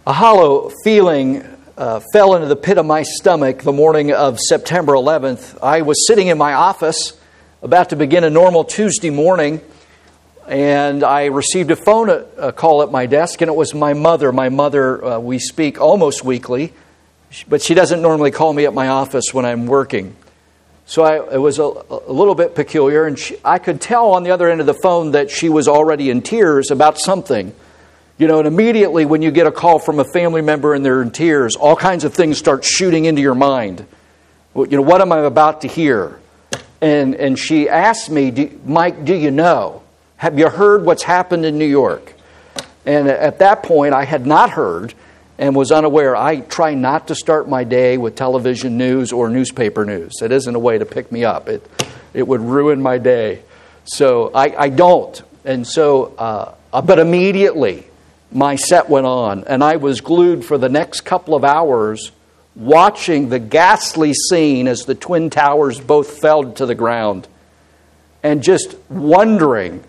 A hollow feeling fell into the pit of my stomach the morning of September 11th. I was sitting in my office about to begin a normal Tuesday morning, and I received a phone call at my desk, and it was my mother. My mother, we speak almost weekly, but she doesn't normally call me at my office when I'm working. So it was a little bit peculiar, and I could tell on the other end of the phone that she was already in tears about something. You know, and immediately when you get a call from a family member and they're in tears, all kinds of things start shooting into your mind. You know, what am I about to hear? And she asked me, Mike, do you know? Have you heard what's happened in New York? And at that point, I had not heard and was unaware. I try not to start my day with television news or newspaper news. It isn't a way to pick me up. It would ruin my day. So I don't. And so, but immediately, my set went on, and I was glued for the next couple of hours watching the ghastly scene as the Twin Towers both fell to the ground, and just wondering,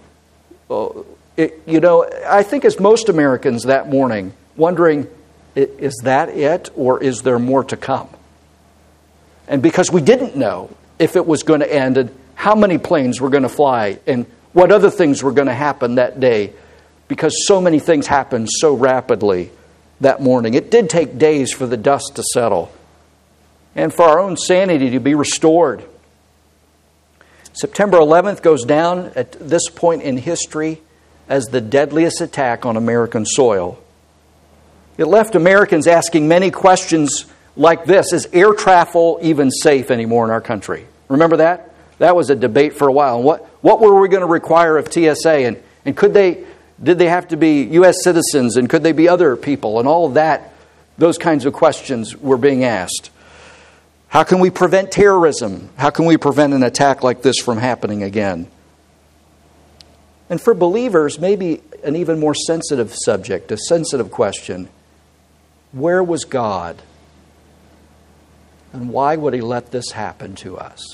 I think as most Americans that morning, wondering, is that it, or is there more to come? And because we didn't know if it was going to end, and how many planes were going to fly, and what other things were going to happen that day, because so many things happened so rapidly that morning. It did take days for the dust to settle and for our own sanity to be restored. September 11th goes down at this point in history as the deadliest attack on American soil. It left Americans asking many questions like this: is air travel even safe anymore in our country? Remember that? That was a debate for a while. What were we going to require of TSA? And did they have to be U.S. citizens, and could they be other people? And all of that, those kinds of questions were being asked. How can we prevent terrorism? How can we prevent an attack like this from happening again? And for believers, maybe an even more sensitive subject, a sensitive question. Where was God? And why would He let this happen to us?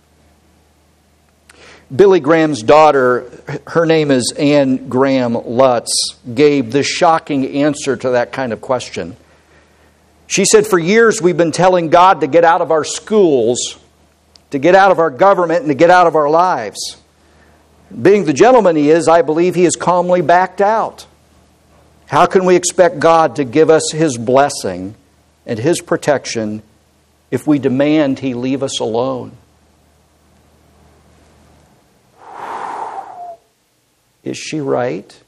Billy Graham's daughter, her name is Anne Graham Lutz, gave this shocking answer to that kind of question. She said, for years we've been telling God to get out of our schools, to get out of our government, and to get out of our lives. Being the gentleman He is, I believe He has calmly backed out. How can we expect God to give us His blessing and His protection if we demand He leave us alone? Is she right?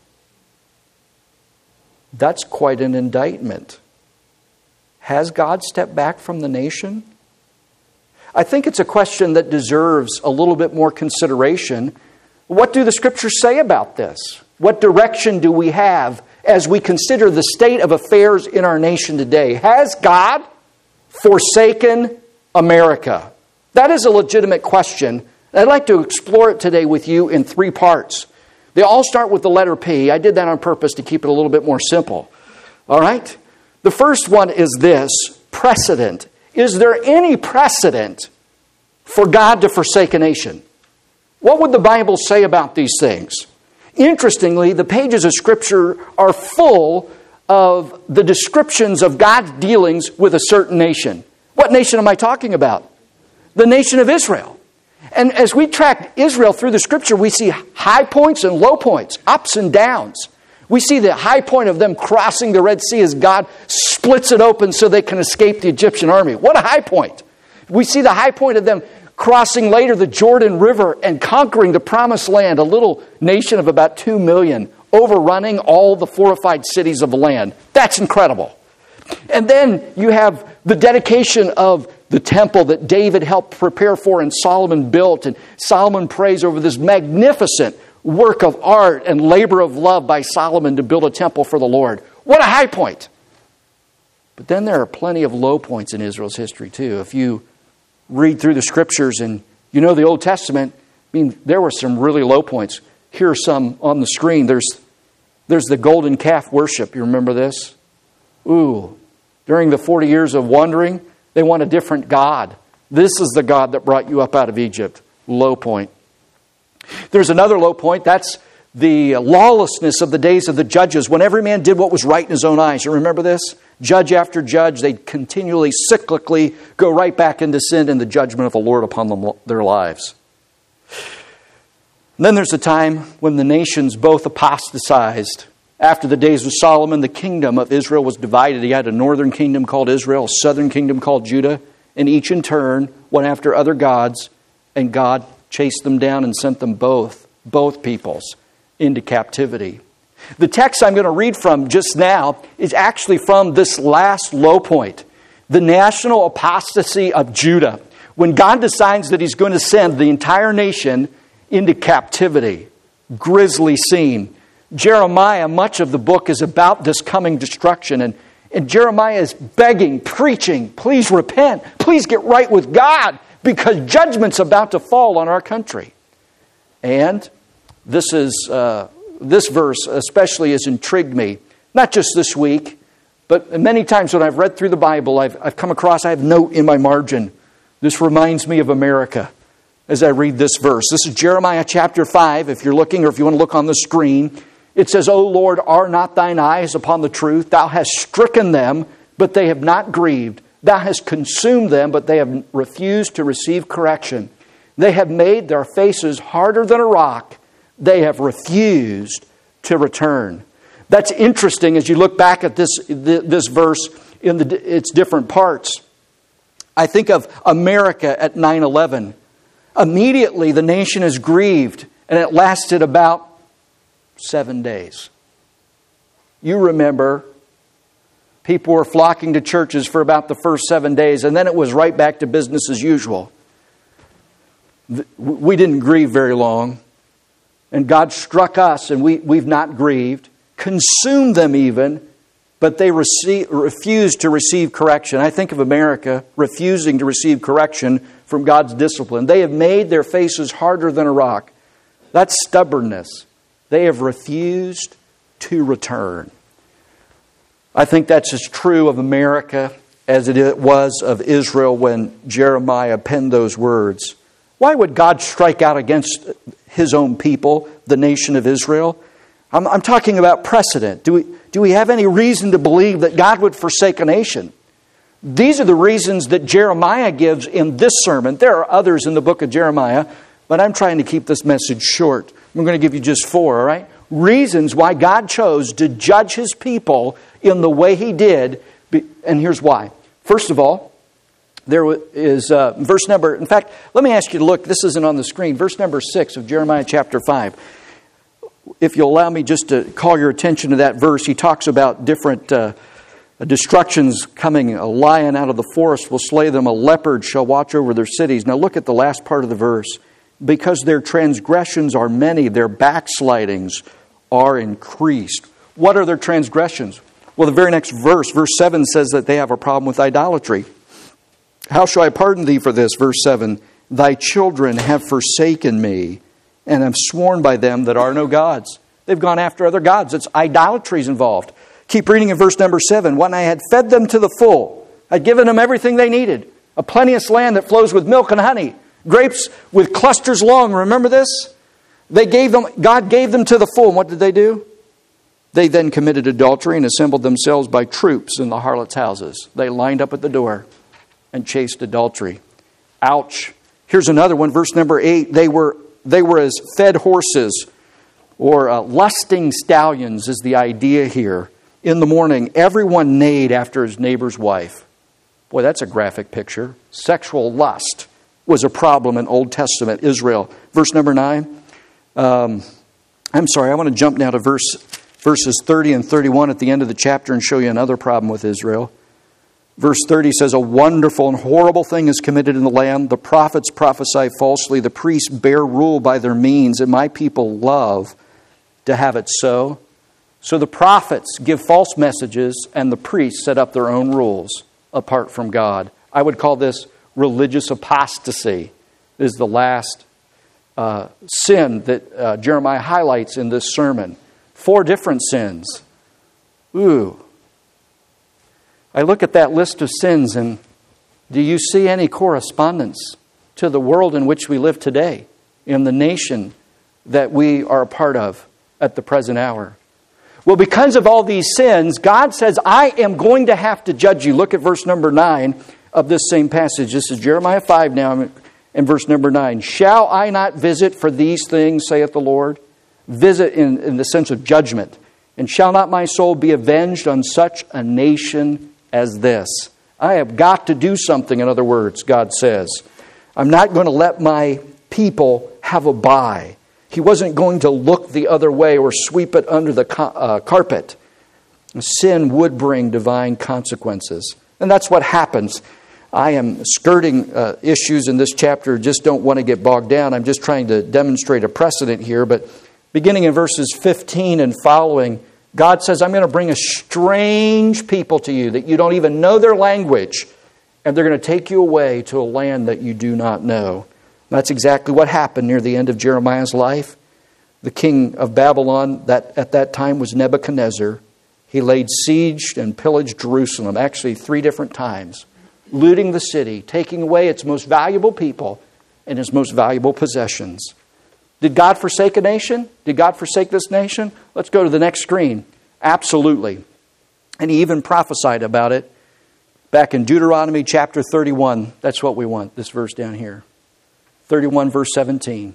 That's quite an indictment. Has God stepped back from the nation? I think it's a question that deserves a little bit more consideration. What do the Scriptures say about this? What direction do we have as we consider the state of affairs in our nation today? Has God forsaken America? That is a legitimate question. I'd like to explore it today with you in 3 parts. They all start with the letter P. I did that on purpose to keep it a little bit more simple. All right? The first one is this: precedent. Is there any precedent for God to forsake a nation? What would the Bible say about these things? Interestingly, the pages of Scripture are full of the descriptions of God's dealings with a certain nation. What nation am I talking about? The nation of Israel. And as we track Israel through the Scripture, we see high points and low points, ups and downs. We see the high point of them crossing the Red Sea as God splits it open so they can escape the Egyptian army. What a high point. We see the high point of them crossing later the Jordan River and conquering the Promised Land, a little nation of about 2 million, overrunning all the fortified cities of the land. That's incredible. And then you have the dedication of the temple that David helped prepare for and Solomon built. And Solomon prays over this magnificent work of art and labor of love by Solomon to build a temple for the Lord. What a high point. But then there are plenty of low points in Israel's history too. If you read through the Scriptures and you know the Old Testament, there were some really low points. Here are some on the screen. There's the golden calf worship. You remember this? During the 40 years of wandering, they want a different God. This is the God that brought you up out of Egypt. Low point. There's another low point. That's the lawlessness of the days of the judges, when every man did what was right in his own eyes. You remember this? Judge after judge, they'd continually, cyclically go right back into sin and the judgment of the Lord upon their lives. And then there's a time when the nations both apostatized. After the days of Solomon, the kingdom of Israel was divided. He had a northern kingdom called Israel, a southern kingdom called Judah, and each in turn went after other gods, and God chased them down and sent them both peoples into captivity. The text I'm going to read from just now is actually from this last low point, the national apostasy of Judah, when God decides that He's going to send the entire nation into captivity. Grisly scene. Jeremiah, much of the book is about this coming destruction, and Jeremiah is begging, preaching, please repent, please get right with God, because judgment's about to fall on our country. And this verse especially has intrigued me, not just this week, but many times when I've read through the Bible, I've come across, I have a note in my margin. This reminds me of America as I read this verse. This is Jeremiah chapter 5, if you're looking, or if you want to look on the screen. It says, O Lord, are not thine eyes upon the truth? Thou hast stricken them, but they have not grieved. Thou hast consumed them, but they have refused to receive correction. They have made their faces harder than a rock. They have refused to return. That's interesting as you look back at this verse in its different parts. I think of America at 9/11. Immediately the nation is grieved, and it lasted about 7 days. You remember, people were flocking to churches for about the first 7 days, and then it was right back to business as usual. We didn't grieve very long, and God struck us, and we've not grieved, consumed them even, but they refused to receive correction. I think of America refusing to receive correction from God's discipline. They have made their faces harder than a rock. That's stubbornness. They have refused to return. I think that's as true of America as it was of Israel when Jeremiah penned those words. Why would God strike out against His own people, the nation of Israel? I'm talking about precedent. Do we have any reason to believe that God would forsake a nation? These are the reasons that Jeremiah gives in this sermon. There are others in the book of Jeremiah, but I'm trying to keep this message short. I'm going to give you just 4, all right? Reasons why God chose to judge His people in the way He did, and here's why. First of all, there is verse number, in fact, let me ask you to look, this isn't on the screen, verse number 6 of Jeremiah chapter 5. If you'll allow me just to call your attention to that verse, he talks about different destructions coming. A lion out of the forest will slay them, a leopard shall watch over their cities. Now look at the last part of the verse. Because their transgressions are many, their backslidings are increased. What are their transgressions? Well, the very next verse, verse 7, says that they have a problem with idolatry. How shall I pardon thee for this? Verse 7, thy children have forsaken me, and have sworn by them that are no gods. They've gone after other gods. It's idolatries involved. Keep reading in verse number 7. When I had fed them to the full, I'd given them everything they needed. A plenteous land that flows with milk and honey. Grapes with clusters long. Remember this? God gave them to the full. And what did they do? They then committed adultery and assembled themselves by troops in the harlots' houses. They lined up at the door and chased adultery. Ouch. Here's another one. Verse number 8. They were as fed horses, or lusting stallions is the idea here. In the morning, everyone neighed after his neighbor's wife. Boy, that's a graphic picture. Sexual lust was a problem in Old Testament Israel. Verse number 9. I want to jump now to verses 30 and 31 at the end of the chapter and show you another problem with Israel. Verse 30 says, a wonderful and horrible thing is committed in the land. The prophets prophesy falsely. The priests bear rule by their means, and my people love to have it so. So the prophets give false messages, and the priests set up their own rules apart from God. I would call this religious apostasy. Is the last sin that Jeremiah highlights in this sermon. 4 different sins. Ooh. I look at that list of sins, and do you see any correspondence to the world in which we live today, in the nation that we are a part of? at the present hour. Well, because of all these sins, God says, I am going to have to judge you. Look at verse number 9 of this same passage. This is Jeremiah 5 now, in verse number 9. Shall I not visit for these things, saith the Lord? Visit in the sense of judgment. And shall not my soul be avenged on such a nation as this? I have got to do something, in other words, God says. I'm not going to let my people have a bye. He wasn't going to look the other way or sweep it under the carpet. Sin would bring divine consequences. And that's what happens. I am skirting issues in this chapter, just don't want to get bogged down. I'm just trying to demonstrate a precedent here. But beginning in verses 15 and following, God says, I'm going to bring a strange people to you that you don't even know their language. And they're going to take you away to a land that you do not know. That's exactly what happened near the end of Jeremiah's life. The king of Babylon that at that time was Nebuchadnezzar. He laid siege and pillaged Jerusalem, actually 3 different times, looting the city, taking away its most valuable people and its most valuable possessions. Did God forsake a nation? Did God forsake this nation? Let's go to the next screen. Absolutely. And he even prophesied about it back in Deuteronomy chapter 31. That's what we want, this verse down here. 31 verse 17.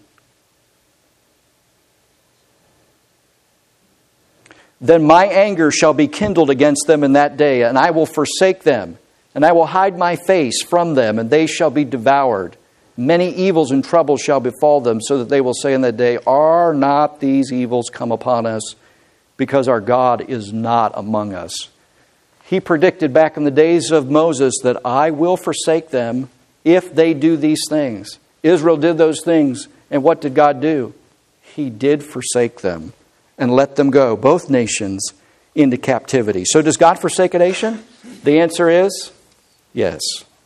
Then my anger shall be kindled against them in that day, and I will forsake them, and I will hide my face from them, and they shall be devoured. Many evils and troubles shall befall them, so that they will say in that day, are not these evils come upon us, because our God is not among us? He predicted back in the days of Moses that I will forsake them if they do these things. Israel did those things, and what did God do? He did forsake them and let them go, both nations, into captivity. So does God forsake a nation? The answer is yes.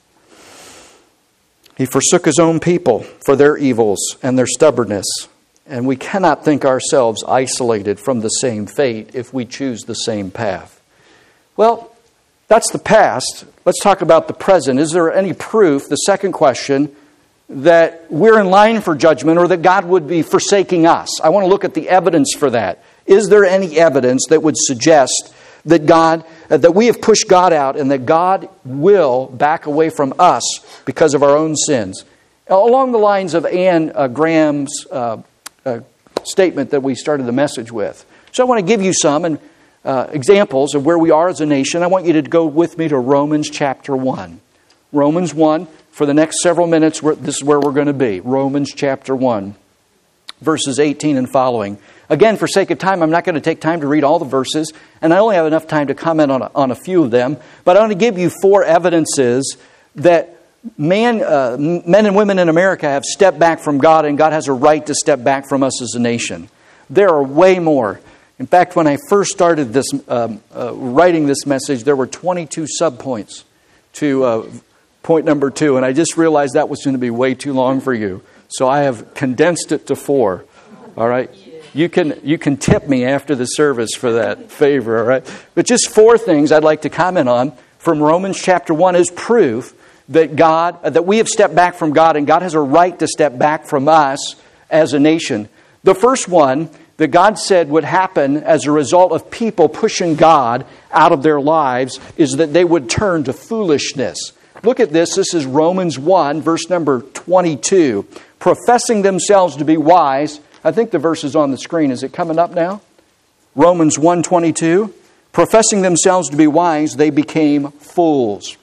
He forsook His own people for their evils and their stubbornness. And we cannot think ourselves isolated from the same fate if we choose the same path. Well, that's the past. Let's talk about the present. Is there any proof, the second question, that we're in line for judgment or that God would be forsaking us? I want to look at the evidence for that. Is there any evidence that would suggest that we have pushed God out and that God will back away from us because of our own sins? Along the lines of Anne Graham's statement that we started the message with. So I want to give you some examples of where we are as a nation. I want you to go with me to Romans chapter 1. Romans 1. For the next several minutes, this is where we're going to be. Romans chapter 1, verses 18 and following. Again, for sake of time, I'm not going to take time to read all the verses, and I only have enough time to comment on a few of them. But I want to give you 4 evidences that men and women in America have stepped back from God, and God has a right to step back from us as a nation. There are way more. In fact, when I first started this writing this message, there were 22 subpoints to point number 2, and I just realized that was going to be way too long for you. So I have condensed it to 4. All right? You can tip me after the service for that favor, all right? But just 4 things I'd like to comment on from Romans chapter 1 as proof that we have stepped back from God and God has a right to step back from us as a nation. The first one that God said would happen as a result of people pushing God out of their lives is that they would turn to foolishness. Look at this. This is Romans 1, verse number 22. Professing themselves to be wise. I think the verse is on the screen. Is it coming up now? Romans 1:22. Professing themselves to be wise, they became fools.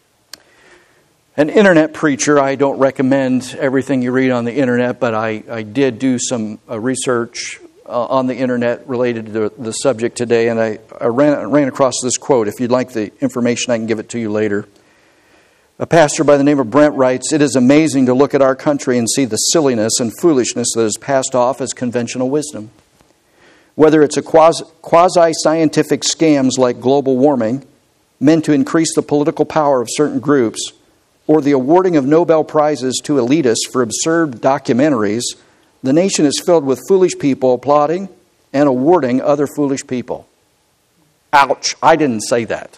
An internet preacher, I don't recommend everything you read on the internet, but I did do some research on the internet related to the subject today, and I ran across this quote. If you'd like the information, I can give it to you later. A pastor by the name of Brent writes, "It is amazing to look at our country and see the silliness and foolishness that is passed off as conventional wisdom. Whether it's a quasi-scientific scams like global warming, meant to increase the political power of certain groups, or the awarding of Nobel Prizes to elitists for absurd documentaries, the nation is filled with foolish people applauding and awarding other foolish people." Ouch, I didn't say that.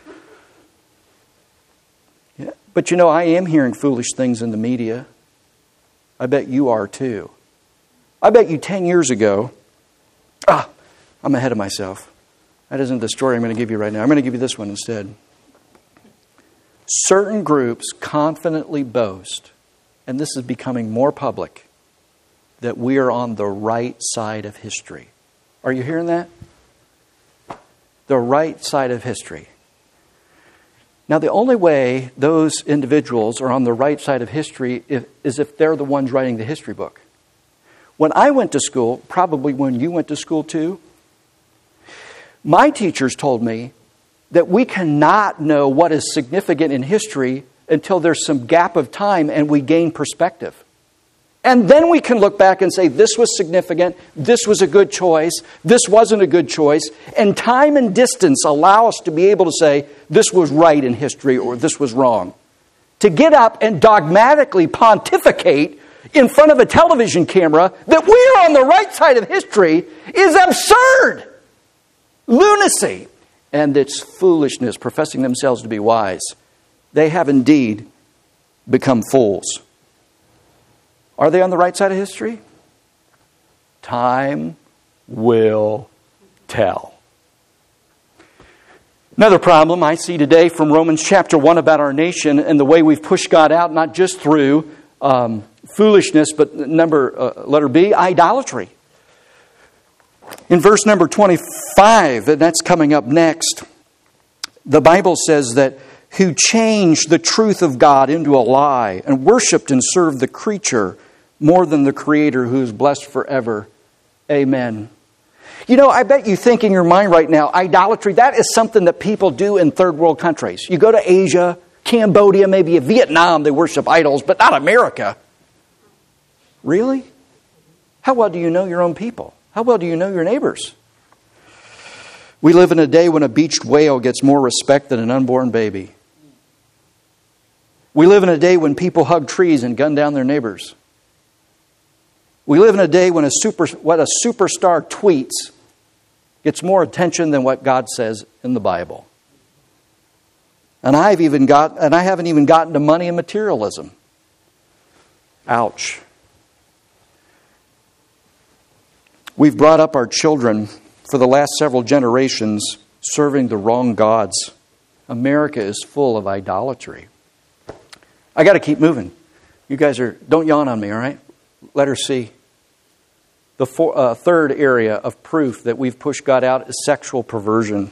But you know, I am hearing foolish things in the media. I bet you are too. I bet you 10 years ago, I'm ahead of myself. That isn't the story I'm going to give you right now. I'm going to give you this one instead. Certain groups confidently boast, and this is becoming more public, that we are on the right side of history. Are you hearing that? The right side of history. Now, the only way those individuals are on the right side of history is if they're the ones writing the history book. When I went to school, probably when you went to school too, my teachers told me that we cannot know what is significant in history until there's some gap of time and we gain perspective. And then we can look back and say, this was significant, this was a good choice, this wasn't a good choice. And time and distance allow us to be able to say, this was right in history or this was wrong. To get up and dogmatically pontificate in front of a television camera that we're on the right side of history is absurd. Lunacy. And it's foolishness, professing themselves to be wise. They have indeed become fools. Are they on the right side of history? Time will tell. Another problem I see today from Romans chapter 1 about our nation and the way we've pushed God out, not just through foolishness, but letter B, idolatry. In verse number 25, and that's coming up next, the Bible says that who changed the truth of God into a lie and worshipped and served the creature more than the Creator who is blessed forever. Amen. You know, I bet you think in your mind right now, idolatry, that is something that people do in third world countries. You go to Asia, Cambodia, maybe Vietnam, they worship idols, but not America. Really? How well do you know your own people? How well do you know your neighbors? We live in a day when a beached whale gets more respect than an unborn baby. We live in a day when people hug trees and gun down their neighbors. We live in a day when what a superstar tweets gets more attention than what God says in the Bible. And I haven't even gotten to money and materialism. Ouch. We've brought up our children for the last several generations serving the wrong gods. America is full of idolatry. I got to keep moving. You guys don't yawn on me, all right? Letter C. The third area of proof that we've pushed God out is sexual perversion.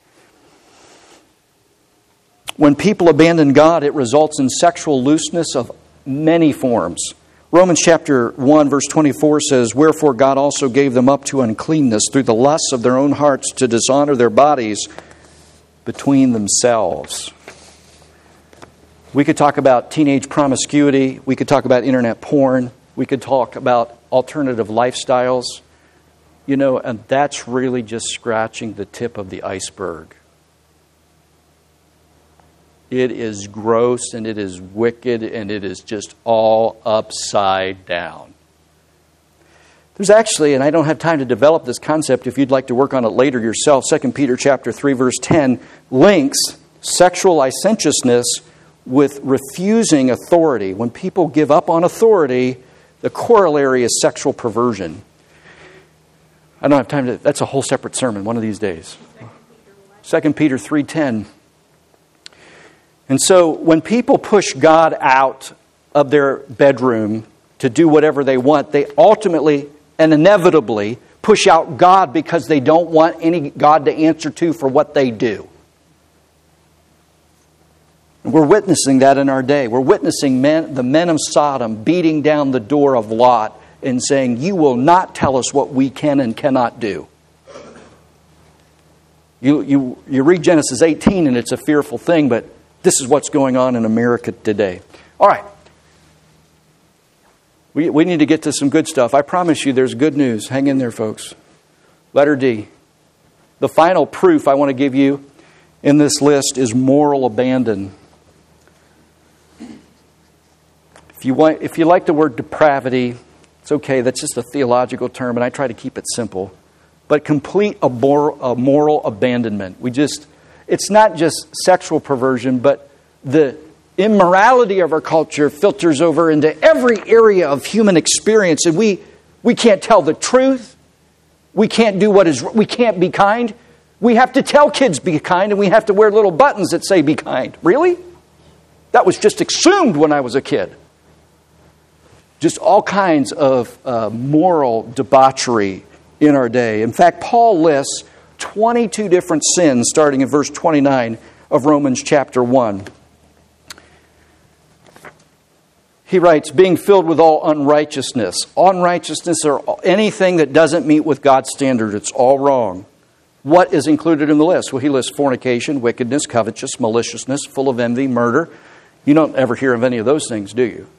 When people abandon God, it results in sexual looseness of many forms. Romans chapter 1 verse 24 says, "Wherefore God also gave them up to uncleanness through the lusts of their own hearts to dishonor their bodies between themselves." We could talk about teenage promiscuity. We could talk about internet porn. We could talk about alternative lifestyles. You know, and that's really just scratching the tip of the iceberg. It is gross and it is wicked and it is just all upside down. There's actually, and I don't have time to develop this concept, if you'd like to work on it later yourself, 2 Peter chapter 3 verse 10 links sexual licentiousness with refusing authority. When people give up on authority, the corollary is sexual perversion. I don't have time to... That's a whole separate sermon one of these days. 2 Peter 3:10. And so when people push God out of their bedroom to do whatever they want, they ultimately and inevitably push out God because they don't want any God to answer to for what they do. We're witnessing that in our day. We're witnessing the men of Sodom beating down the door of Lot and saying, "You will not tell us what we can and cannot do." You read Genesis 18 and it's a fearful thing, but this is what's going on in America today. All right. We need to get to some good stuff. I promise you there's good news. Hang in there, folks. Letter D. The final proof I want to give you in this list is moral abandon. If you like the word depravity, it's okay. That's just a theological term, and I try to keep it simple. But complete a moral abandonment. It's not just sexual perversion, but the immorality of our culture filters over into every area of human experience, and we can't tell the truth. We can't do we can't be kind. We have to tell kids be kind, and we have to wear little buttons that say be kind. Really? That was just assumed when I was a kid. Just all kinds of moral debauchery in our day. In fact, Paul lists 22 different sins starting in verse 29 of Romans chapter 1. He writes, being filled with all unrighteousness. Unrighteousness or anything that doesn't meet with God's standard, it's all wrong. What is included in the list? Well, he lists fornication, wickedness, covetous, maliciousness, full of envy, murder. You don't ever hear of any of those things, do you?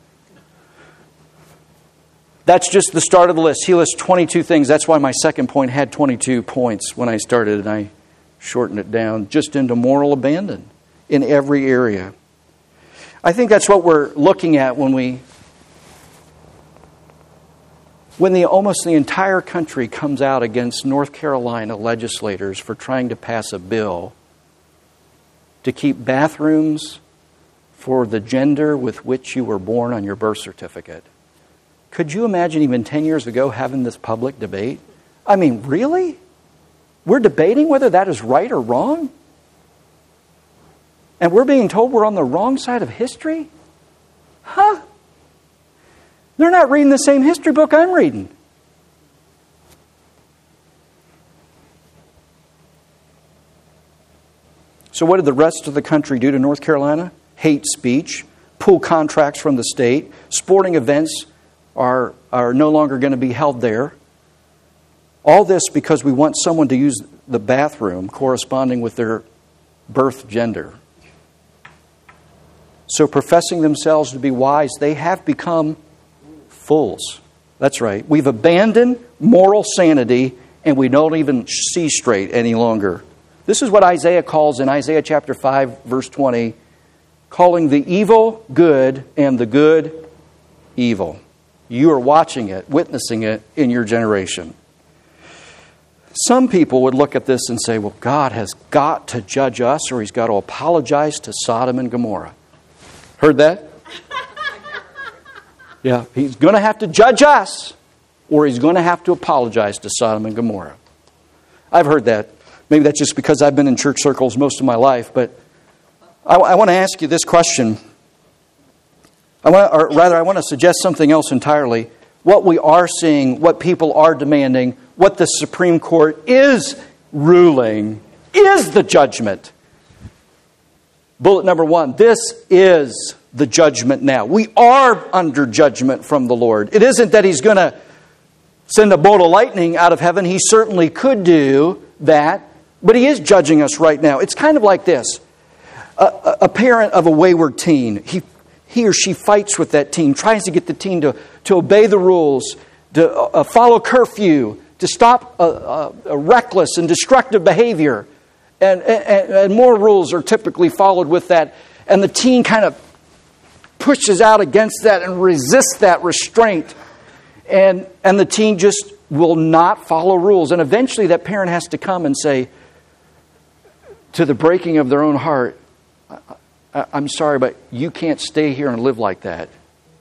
That's just the start of the list. He lists 22 things. That's why my second point had 22 points when I started, and I shortened it down just into moral abandon in every area. I think that's what we're looking at when almost the entire country comes out against North Carolina legislators for trying to pass a bill to keep bathrooms for the gender with which you were born on your birth certificate. Could you imagine even 10 years ago having this public debate? I mean, really? We're debating whether that is right or wrong? And we're being told we're on the wrong side of history? Huh? They're not reading the same history book I'm reading. So what did the rest of the country do to North Carolina? Hate speech, pull contracts from the state, sporting events are no longer going to be held there. All this because we want someone to use the bathroom corresponding with their birth gender. So professing themselves to be wise, they have become fools. That's right. We've abandoned moral sanity and we don't even see straight any longer. This is what Isaiah calls in Isaiah chapter 5, verse 20, calling the evil good and the good evil. You are watching it, witnessing it in your generation. Some people would look at this and say, well, God has got to judge us or He's got to apologize to Sodom and Gomorrah. Heard that? Yeah, He's going to have to judge us or He's going to have to apologize to Sodom and Gomorrah. I've heard that. Maybe that's just because I've been in church circles most of my life, but I want to ask you this question. I want to suggest something else entirely. What we are seeing, what people are demanding, what the Supreme Court is ruling, is the judgment. Bullet number 1, this is the judgment now. We are under judgment from the Lord. It isn't that He's going to send a bolt of lightning out of heaven. He certainly could do that, but He is judging us right now. It's kind of like this. A parent of a wayward teen, he or she fights with that teen, tries to get the teen to obey the rules, to follow curfew, to stop a reckless and destructive behavior. And more rules are typically followed with that. And the teen kind of pushes out against that and resists that restraint. And the teen just will not follow rules. And eventually that parent has to come and say, to the breaking of their own heart, I'm sorry, but you can't stay here and live like that.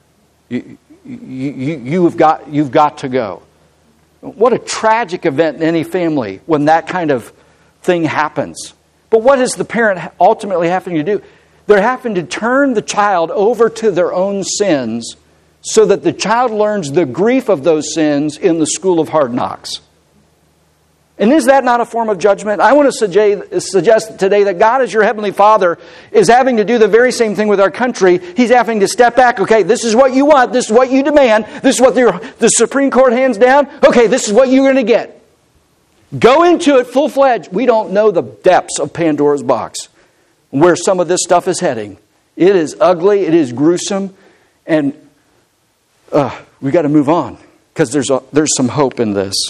You've got to go. What a tragic event in any family when that kind of thing happens. But what is the parent ultimately having to do? They're having to turn the child over to their own sins so that the child learns the grief of those sins in the school of hard knocks. And is that not a form of judgment? I want to suggest today that God as your Heavenly Father is having to do the very same thing with our country. He's having to step back. Okay, this is what you want. This is what you demand. This is what the Supreme Court hands down. Okay, this is what you're going to get. Go into it full-fledged. We don't know the depths of Pandora's box, where some of this stuff is heading. It is ugly. It is gruesome. And we got to move on because there's some hope in this.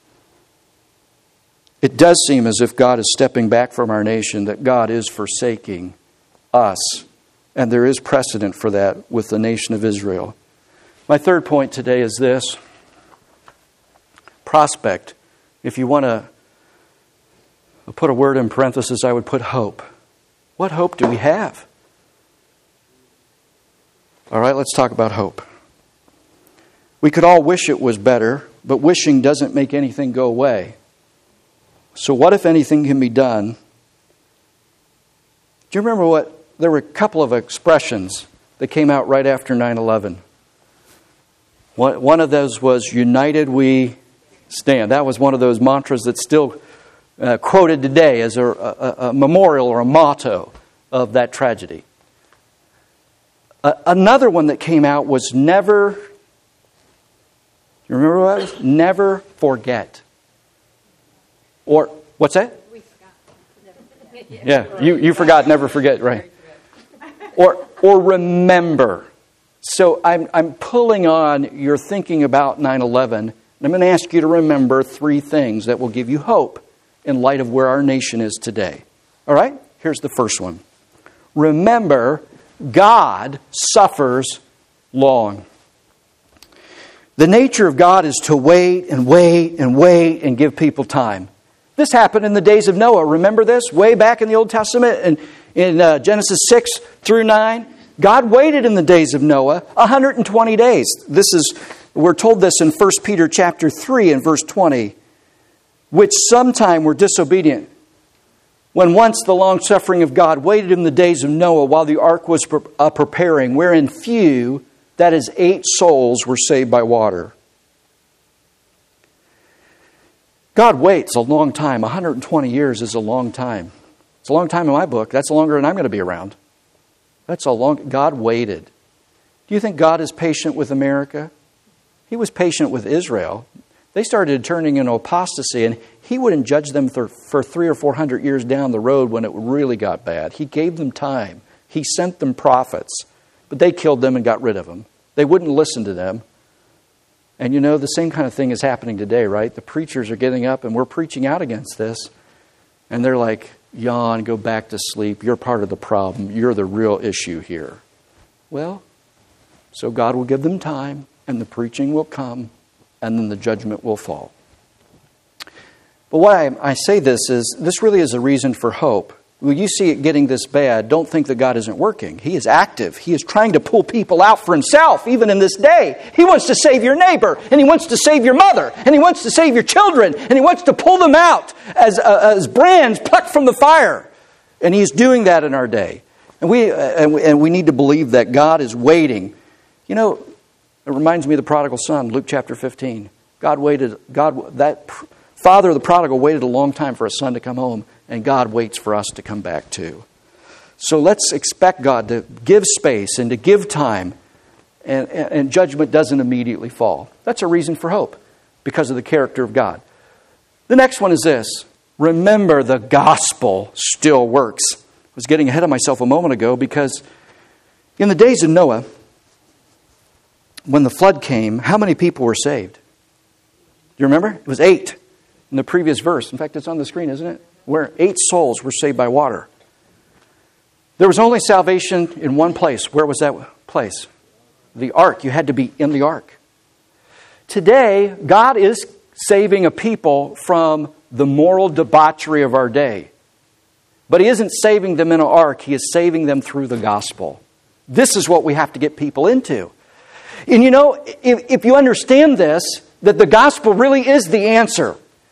It does seem as if God is stepping back from our nation, that God is forsaking us. And there is precedent for that with the nation of Israel. My third point today is this. Prospect. If you want to put a word in parenthesis, I would put hope. What hope do we have? All right, let's talk about hope. We could all wish it was better. but wishing doesn't make anything go away. So what, if anything, can be done? Do you remember there were a couple of expressions that came out right after 9/11. One of those was, united we stand. That was one of those mantras that's still quoted today as a memorial or a motto of that tragedy. Another one that came out was never, you remember what it was? Never forget. Or, what's that? We forgot. Yeah, you forgot, never forget, right. Or remember. So I'm pulling on your thinking about 9/11, and I'm going to ask you to remember 3 things that will give you hope in light of where our nation is today. All right? Here's the first one. Remember, God suffers long. The nature of God is to wait and wait and wait and give people time. This happened in the days of Noah. Remember this? Way back in the Old Testament, and in Genesis 6 through 9, God waited in the days of Noah 120 days. We're told this in 1 Peter chapter 3 and verse 20, which sometime were disobedient, when once the long-suffering of God waited in the days of Noah while the ark was preparing, wherein few, that is 8 souls, were saved by water. God waits a long time. 120 years is a long time. It's a long time in my book. That's longer than I'm going to be around. God waited. Do you think God is patient with America? He was patient with Israel. They started turning into apostasy, and He wouldn't judge them for 300 or 400 years down the road when it really got bad. He gave them time. He sent them prophets, but they killed them and got rid of them. They wouldn't listen to them. And you know, the same kind of thing is happening today, right? The preachers are getting up, and we're preaching out against this, and they're like, yawn, go back to sleep. You're part of the problem. You're the real issue here. Well, so God will give them time, and the preaching will come, and then the judgment will fall. But why I say this is, this really is a reason for hope. When you see it getting this bad, don't think that God isn't working. He is active. He is trying to pull people out for Himself, even in this day. He wants to save your neighbor, and He wants to save your mother, and He wants to save your children, and He wants to pull them out as brands plucked from the fire. And He's doing that in our day. And we need to believe that God is waiting. You know, it reminds me of the prodigal son, Luke chapter 15. That father of the prodigal waited a long time for a son to come home, and God waits for us to come back too. So let's expect God to give space and to give time, and judgment doesn't immediately fall. That's a reason for hope, because of the character of God. The next one is this. Remember, the gospel still works. I was getting ahead of myself a moment ago, because in the days of Noah, when the flood came, how many people were saved? Do you remember? It was 8 in the previous verse. In fact, it's on the screen, isn't it? Where 8 souls were saved by water. There was only salvation in one place. Where was that place? The ark. You had to be in the ark. Today, God is saving a people from the moral debauchery of our day. But He isn't saving them in an ark. He is saving them through the gospel. This is what we have to get people into. And you know, if you understand this, that the gospel really is the answer.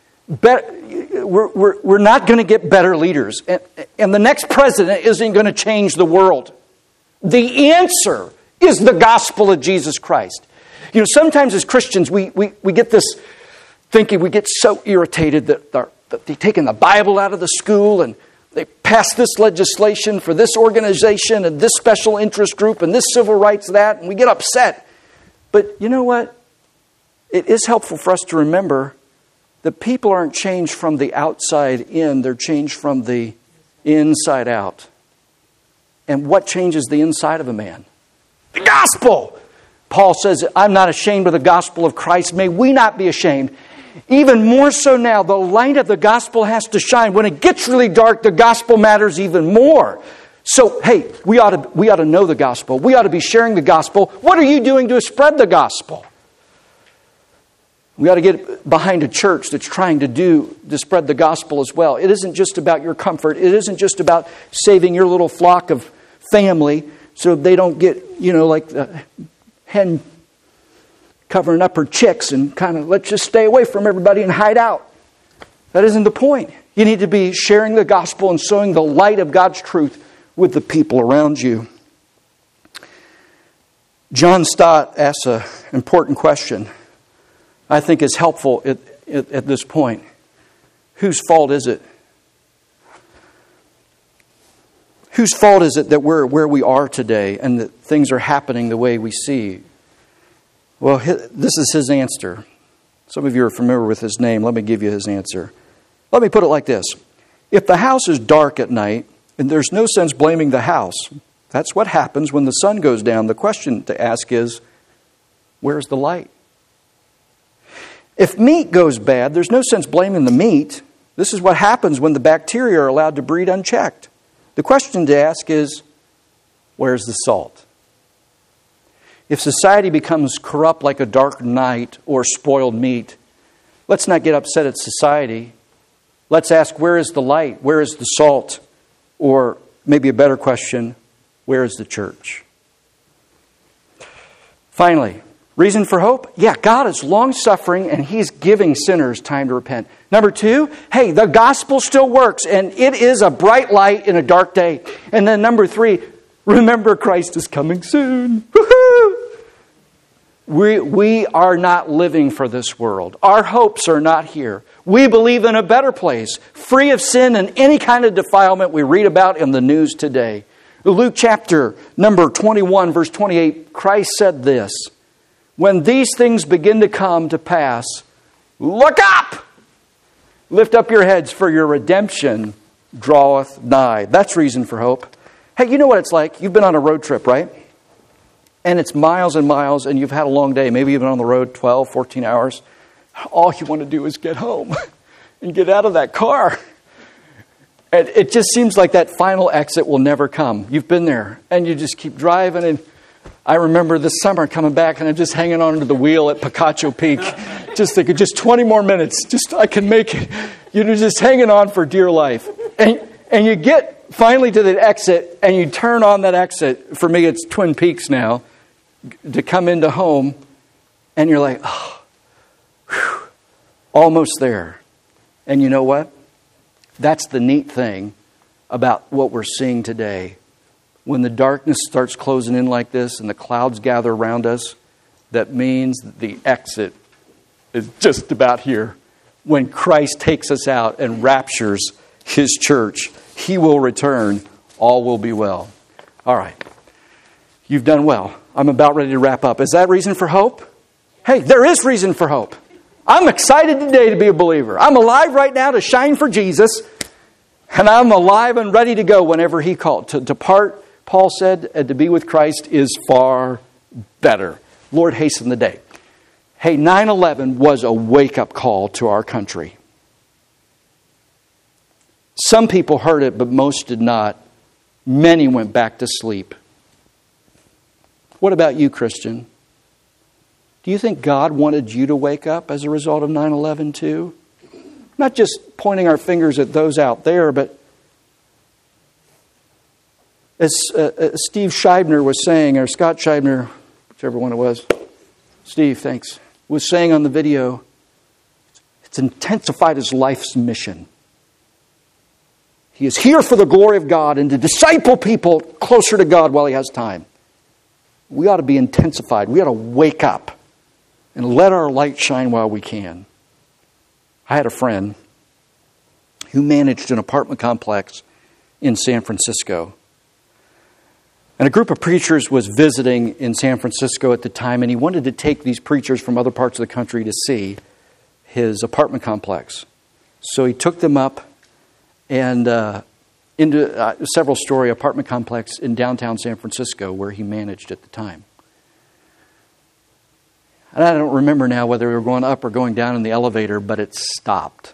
We're not going to get better leaders. And the next president isn't going to change the world. The answer is the gospel of Jesus Christ. You know, sometimes as Christians, we get this thinking, we get so irritated that they're taking the Bible out of the school, and they pass this legislation for this organization and this special interest group and this civil rights that, and we get upset. But you know what? It is helpful for us to remember that people aren't changed from the outside in, they're changed from the inside out. And what changes the inside of a man? The gospel! Paul says, I'm not ashamed of the gospel of Christ. May we not be ashamed. Even more so now, the light of the gospel has to shine. When it gets really dark, the gospel matters even more. So, hey, we ought to know the gospel. We ought to be sharing the gospel. What are you doing to spread the gospel? We ought to get behind a church that's trying to spread the gospel as well. It isn't just about your comfort. It isn't just about saving your little flock of family so they don't get, like the hen covering up her chicks and kind of let's just stay away from everybody and hide out. That isn't the point. You need to be sharing the gospel and showing the light of God's truth with the people around you. John Stott asks an important question I think is helpful at this point. Whose fault is it? Whose fault is it that we're where we are today and that things are happening the way we see? Well, this is his answer. Some of you are familiar with his name. Let me give you his answer. Let me put it like this. If the house is dark at night, and there's no sense blaming the house, that's what happens when the sun goes down. The question to ask is, where's the light? If meat goes bad, there's no sense blaming the meat. This is what happens when the bacteria are allowed to breed unchecked. The question to ask is, where's the salt? If society becomes corrupt like a dark night or spoiled meat, let's not get upset at society. Let's ask, where is the light? Where is the salt? Or maybe a better question, where is the church? Finally, reason for hope? Yeah, God is long-suffering and He's giving sinners time to repent. Number 2, hey, the gospel still works and it is a bright light in a dark day. And then number 3, remember Christ is coming soon. Woo-hoo! We are not living for this world. Our hopes are not here. We believe in a better place, free of sin and any kind of defilement we read about in the news today. Luke chapter number 21, verse 28, Christ said this, when these things begin to come to pass, look up! Lift up your heads, for your redemption draweth nigh. That's reason for hope. Hey, you know what it's like? You've been on a road trip, right? And it's miles and miles, and you've had a long day. Maybe you've been on the road 12, 14 hours. All you want to do is get home and get out of that car. And it just seems like that final exit will never come. You've been there, and you just keep driving. And I remember this summer coming back, and I'm just hanging onto the wheel at Picacho Peak. Just thinking, just 20 more minutes. Just I can make it. You're just hanging on for dear life. And you get finally to the exit, and you turn on that exit. For me, it's Twin Peaks now. To come into home, and you're like, oh, whew, almost there. And you know what? That's the neat thing about what we're seeing today. When the darkness starts closing in like this and the clouds gather around us, that means the exit is just about here. When Christ takes us out and raptures His church, He will return. All will be well. All right. You've done well. I'm about ready to wrap up. Is that reason for hope? Hey, there is reason for hope. I'm excited today to be a believer. I'm alive right now to shine for Jesus. And I'm alive and ready to go whenever He called. To depart, Paul said, and to be with Christ is far better. Lord, hasten the day. Hey, 9/11 was a wake-up call to our country. Some people heard it, but most did not. Many went back to sleep. What about you, Christian? Do you think God wanted you to wake up as a result of 9/11 too? Not just pointing our fingers at those out there, but as Steve Scheibner was saying, or Scott Scheibner, whichever one it was, Steve, thanks, was saying on the video, it's intensified his life's mission. He is here for the glory of God and to disciple people closer to God while he has time. We ought to be intensified. We ought to wake up and let our light shine while we can. I had a friend who managed an apartment complex in San Francisco. And a group of preachers was visiting in San Francisco at the time, and he wanted to take these preachers from other parts of the country to see his apartment complex. So he took them up and into a several-story apartment complex in downtown San Francisco where he managed at the time. And I don't remember now whether we were going up or going down in the elevator, but it stopped.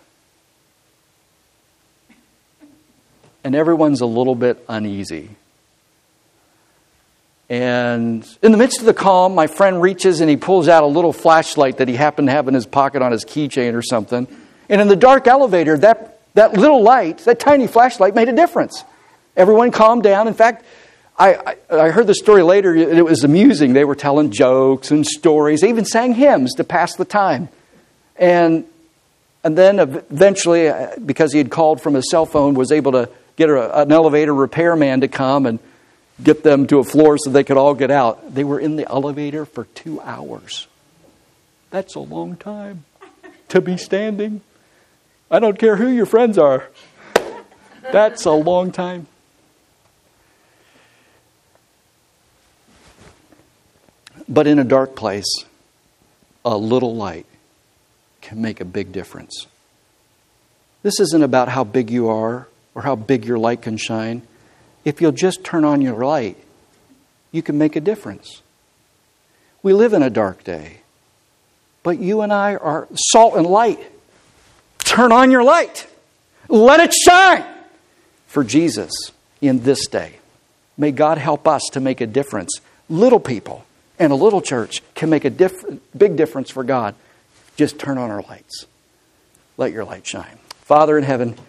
And everyone's a little bit uneasy. And in the midst of the calm, my friend reaches and he pulls out a little flashlight that he happened to have in his pocket on his keychain or something. And in the dark elevator, that little light, that tiny flashlight made a difference. Everyone calmed down. In fact, I heard the story later, and it was amusing. They were telling jokes and stories. They even sang hymns to pass the time. And then eventually, because he had called from his cell phone, was able to get an elevator repairman to come and get them to a floor so they could all get out. They were in the elevator for 2 hours. That's a long time to be standing. I don't care who your friends are. That's a long time. But in a dark place, a little light can make a big difference. This isn't about how big you are or how big your light can shine. If you'll just turn on your light, you can make a difference. We live in a dark day, but you and I are salt and light. Turn on your light. Let it shine for Jesus in this day. May God help us to make a difference. Little people and a little church can make a big difference for God. Just turn on our lights. Let your light shine. Father in heaven,